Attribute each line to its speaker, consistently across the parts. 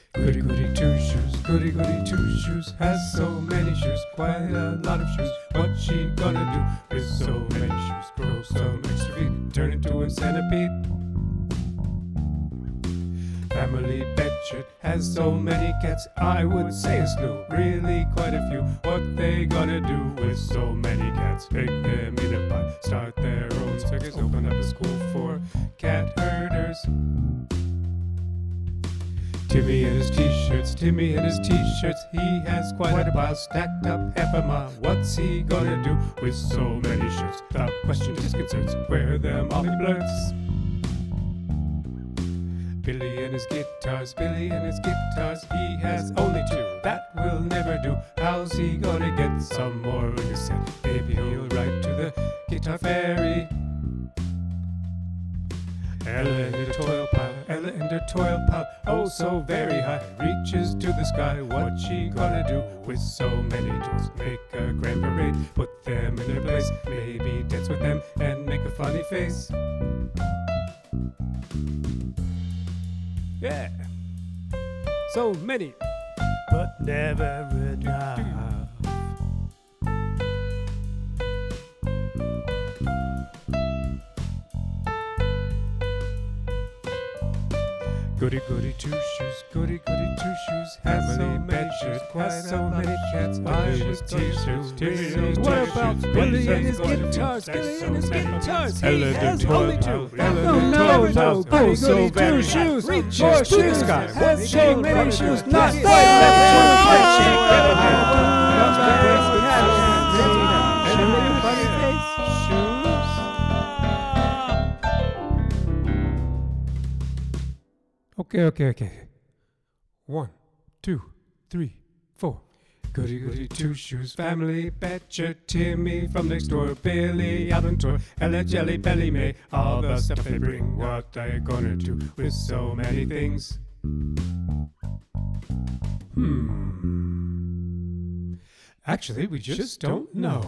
Speaker 1: Goody goody two shoes, goody goody two shoes has so many shoes, quite a lot of shoes. What's she gonna do with so many shoes? Grow some extra feet, turn into a centipede. Family Bedshirt has so many cats, I would say a slew, really quite a few. What they gonna do with so many cats? Make them eat a pie, start their own circus, open up a school for cat herders. Timmy and his t-shirts, Timmy and his t-shirts, he has quite a pile stacked up half a mile. What's he gonna do with so many shirts? The question disconcerts, where them all he blurts. Billy and his guitars, Billy and his guitars, he has only two, that will never do. How's he gonna get some more in his set? Maybe he'll write to the guitar fairy. Ella and her toil pile, Ella and her toil pile, oh so very high, reaches to the sky. What's she gonna do with so many tools? Make a grand parade, put them in their place, maybe dance with them and make a funny face. Yeah, so many, but never enough. Goody goody two shoes, goody goody two shoes has so many shoes, has so many cats. I was t-shirts, t-shirts. What about Billy and his guitars? Billy and his guitars. He has only two. No. Oh, so very shoes. Reach more to the sky. Has so many shoes. Not quite Okay. 1, 2, 3, 4. Goody goody two shoes, Family Bedshirt, Timmy from next door, Billy out on tour, Ella Jelly Belly May, all the stuff they bring. What are you gonna do with so many things? Actually, we just don't know.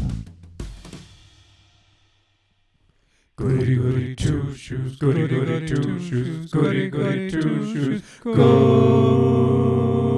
Speaker 1: Goody goody two shoes, goody goody two shoes, goody goody two shoes, go.